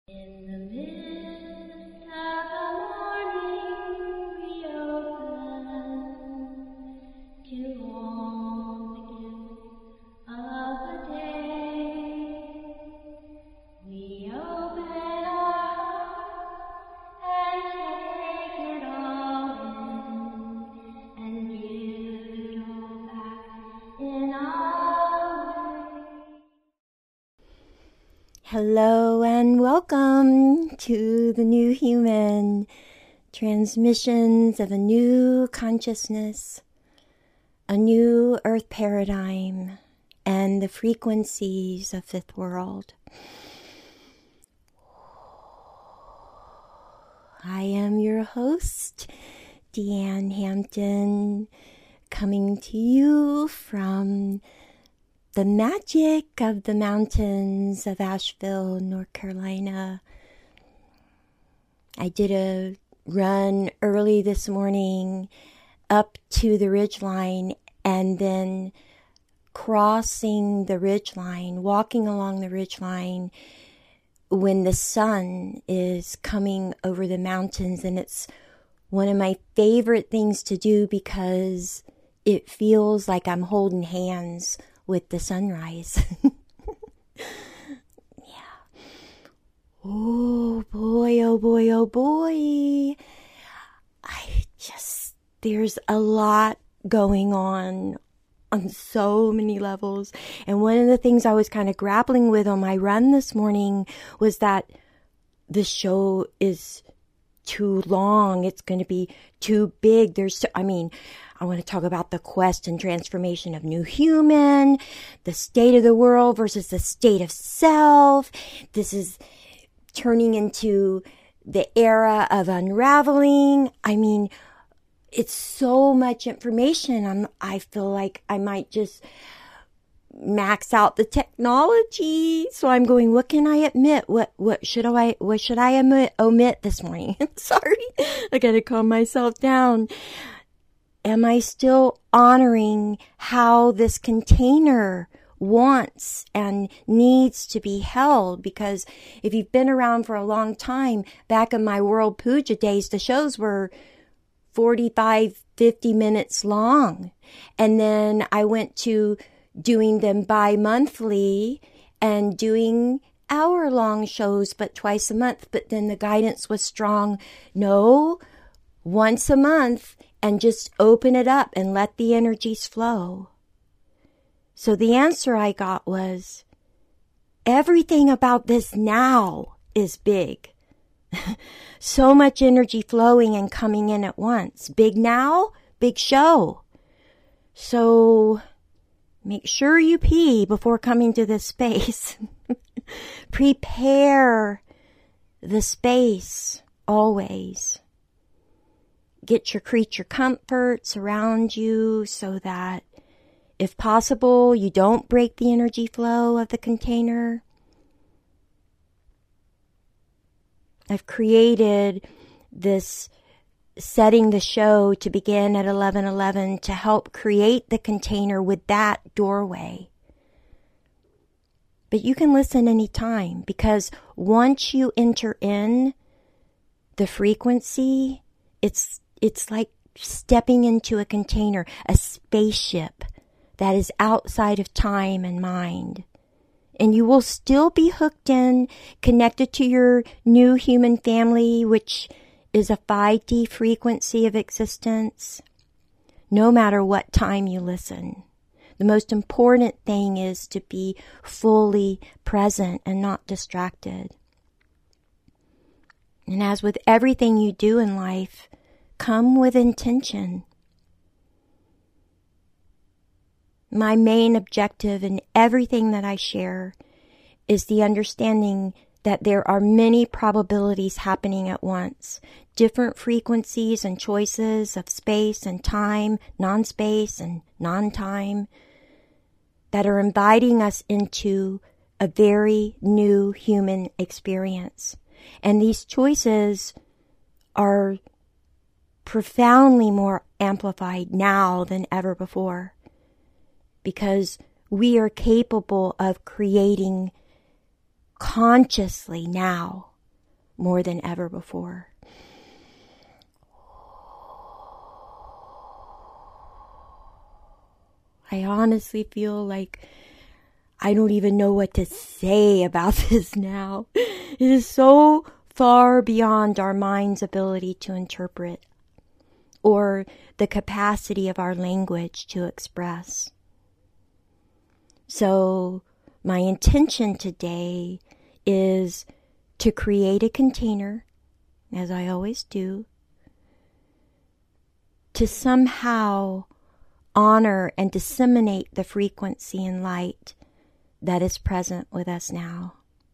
In the midst of the morning we open to all the gifts of the day. We open our hearts and take it all in and give it all back in our way. Hello and welcome to the New Human, transmissions of a new consciousness, a new earth paradigm, and the frequencies of fifth world. I am your host, Deanne Hampton, coming to you from the magic of the mountains of Asheville, North Carolina. I did a run early this morning up to the ridgeline and then crossing the ridgeline, walking along the ridgeline when the sun is coming over the mountains. And it's one of my favorite things to do because it feels like I'm holding hands with the sunrise. Yeah. Oh boy, oh boy, oh boy. There's a lot going on so many levels. And one of the things I was kind of grappling with on my run this morning was that the show is too long. It's going to be too big. I want to talk about the quest and transformation of New Human, the state of the world versus the state of self. This is turning into the era of unraveling. It's so much information. I feel like I might just max out the technology. So I'm going, what can I admit? What should I omit this morning? Sorry. I got to calm myself down. Am I still honoring how this container wants and needs to be held? Because if you've been around for a long time, back in my World Puja days, the shows were 45, 50 minutes long. And then I went to doing them bi-monthly and doing hour-long shows, but twice a month. But then the guidance was strong. No, once a month. And just open it up and let the energies flow. So the answer I got was, everything about this now is big. So much energy flowing and coming in at once. Big now, big show. So make sure you pee before coming to this space. Prepare the space always. Get your creature comforts around you so that, if possible, you don't break the energy flow of the container. I've created this setting the show to begin at 11:11 to help create the container with that doorway. But you can listen anytime, because once you enter in the frequency, it's like stepping into a container, a spaceship that is outside of time and mind. And you will still be hooked in, connected to your new human family, which is a 5D frequency of existence, no matter what time you listen. The most important thing is to be fully present and not distracted. And as with everything you do in life, come with intention. My main objective in everything that I share is the understanding that there are many probabilities happening at once, different frequencies and choices of space and time, non-space and non-time, that are inviting us into a very new human experience. And these choices are profoundly more amplified now than ever before, because we are capable of creating consciously now more than ever before. I honestly feel like I don't even know what to say about this now. It is so far beyond our mind's ability to interpret or the capacity of our language to express. So my intention today is to create a container, as I always do, to somehow honor and disseminate the frequency and light that is present with us now.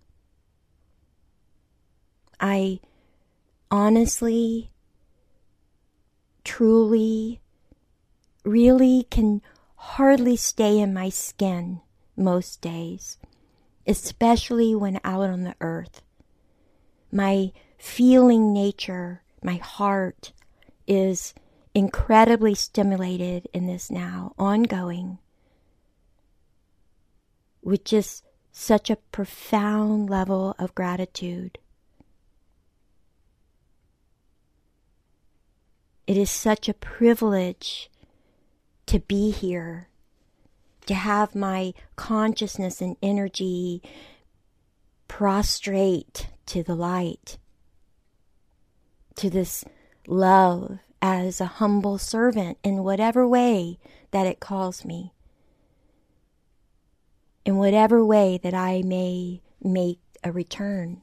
I honestly, truly, really can hardly stay in my skin most days, especially when out on the earth. My feeling nature, my heart is incredibly stimulated in this now, ongoing, with just such a profound level of gratitude. It is such a privilege to be here, to have my consciousness and energy prostrate to the light, to this love as a humble servant in whatever way that it calls me, in whatever way that I may make a return,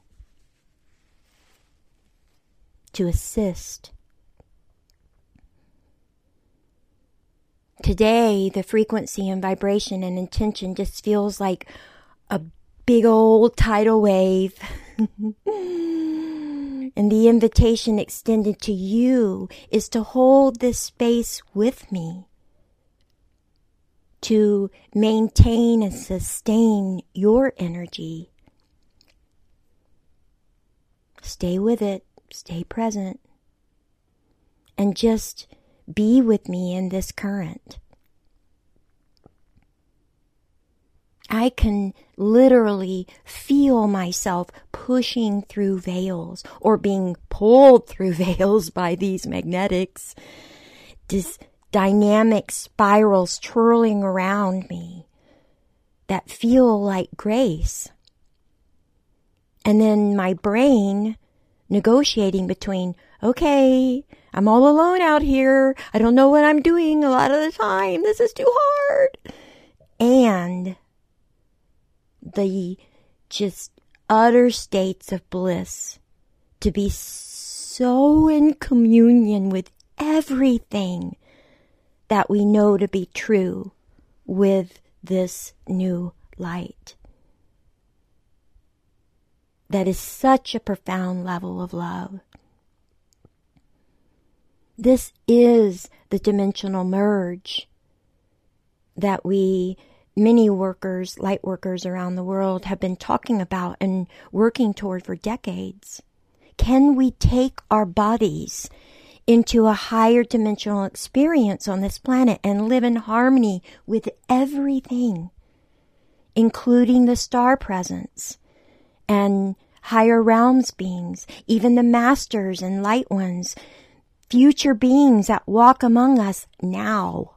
to assist. Today, the frequency and vibration and intention just feels like a big old tidal wave. And the invitation extended to you is to hold this space with me, to maintain and sustain your energy. Stay with it, stay present, and just be with me in this current. I can literally feel myself pushing through veils or being pulled through veils by these magnetics. This dynamic spirals twirling around me that feel like grace. And then my brain negotiating between, okay, I'm all alone out here. I don't know what I'm doing a lot of the time. This is too hard. And the just utter states of bliss to be so in communion with everything that we know to be true with this new light. That is such a profound level of love. This is the dimensional merge that many workers, light workers around the world have been talking about and working toward for decades. Can we take our bodies into a higher dimensional experience on this planet and live in harmony with everything, including the star presence and higher realms beings, even the masters and light ones, future beings that walk among us now,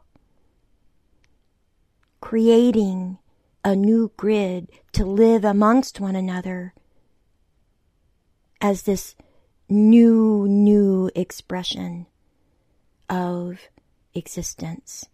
creating a new grid to live amongst one another as this new expression of existence.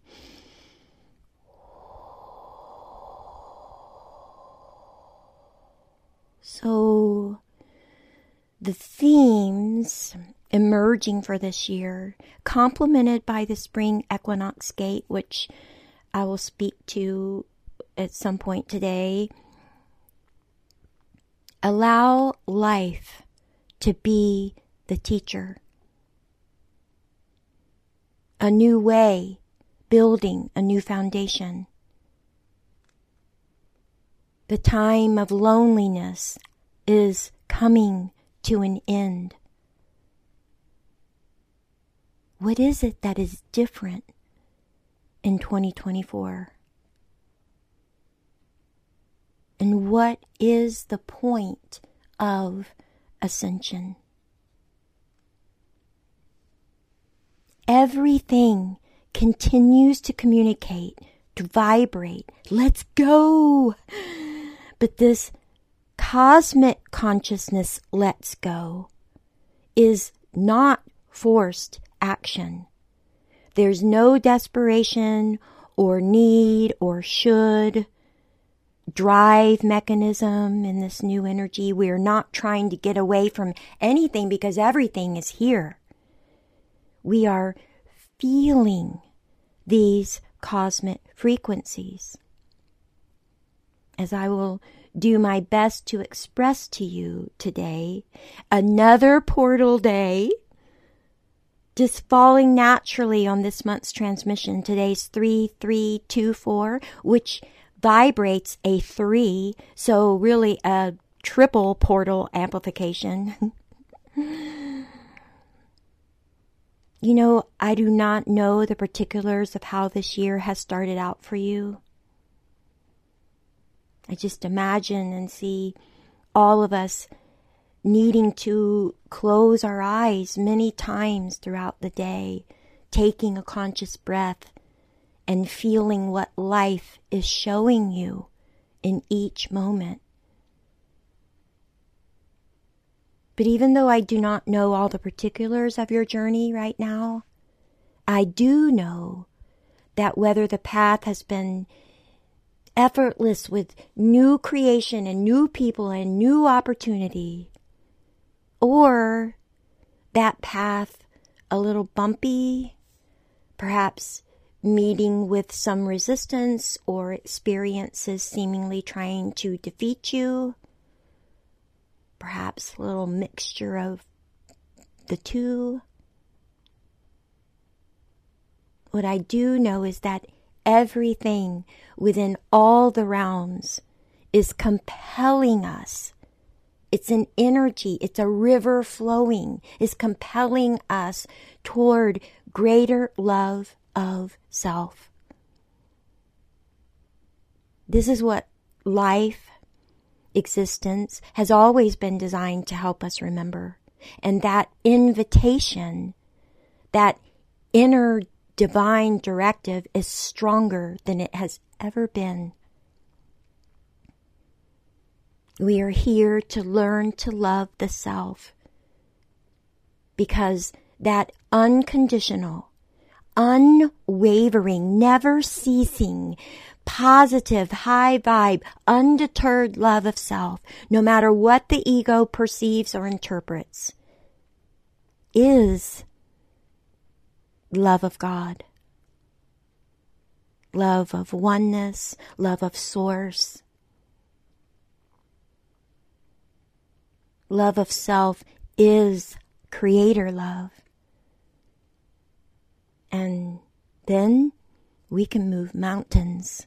So the themes emerging for this year, complemented by the spring equinox gate, which I will speak to at some point today. Allow life to be the teacher. A new way, building a new foundation. The time of loneliness is coming to an end. What is it that is different in 2024? And what is the point of ascension. Everything continues to communicate, to vibrate. Let's go. But this cosmic consciousness, let's go, is not forced action. There's no desperation or need or should drive mechanism in this new energy. We're not trying to get away from anything because everything is here. We are feeling these cosmic frequencies. As I will do my best to express to you today, another portal day, just falling naturally on this month's transmission. Today's 3324, which vibrates a 3, so really a triple portal amplification. You know, I do not know the particulars of how this year has started out for you. I just imagine and see all of us needing to close our eyes many times throughout the day, taking a conscious breath and feeling what life is showing you in each moment. But even though I do not know all the particulars of your journey right now, I do know that whether the path has been effortless with new creation and new people and new opportunity, or that path a little bumpy, perhaps meeting with some resistance or experiences seemingly trying to defeat you, perhaps a little mixture of the two. What I do know is that everything within all the realms is compelling us. It's an energy, it's a river flowing, is compelling us toward greater love of self. This is what life, existence, has always been designed to help us remember. And that invitation, that inner divine directive is stronger than it has ever been. We are here to learn to love the self, because that unconditional, unwavering, never ceasing, positive, high vibe, undeterred love of self, no matter what the ego perceives or interprets, is love of God, love of oneness, love of source. Love of self is creator love. And then we can move mountains.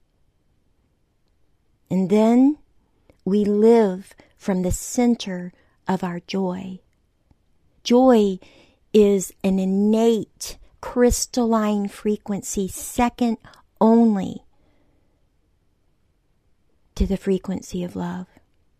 And then we live from the center of our joy. Joy is an innate, crystalline frequency, second only to the frequency of love.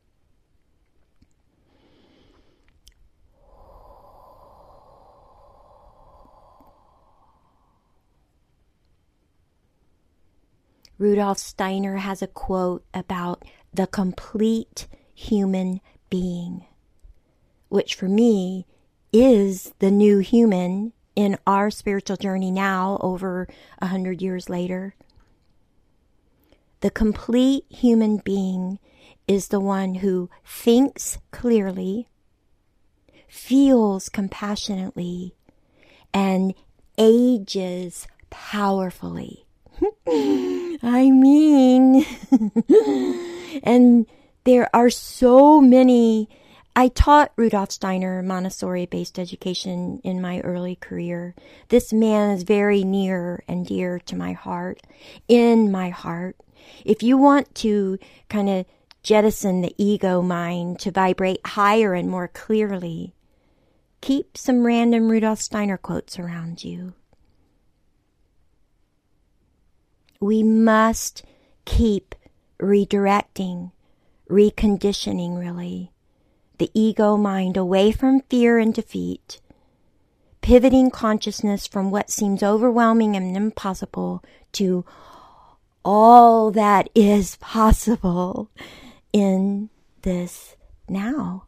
Rudolf Steiner has a quote about the complete human being, which for me is the new human in our spiritual journey now, over 100 years later. The complete human being is the one who thinks clearly, feels compassionately, and ages powerfully. I mean, and there are so many. I taught Rudolf Steiner Montessori-based education in my early career. This man is very near and dear to my heart, in my heart. If you want to kind of jettison the ego mind to vibrate higher and more clearly, keep some random Rudolf Steiner quotes around you. We must keep redirecting, reconditioning really, the ego mind away from fear and defeat, pivoting consciousness from what seems overwhelming and impossible to all that is possible in this now.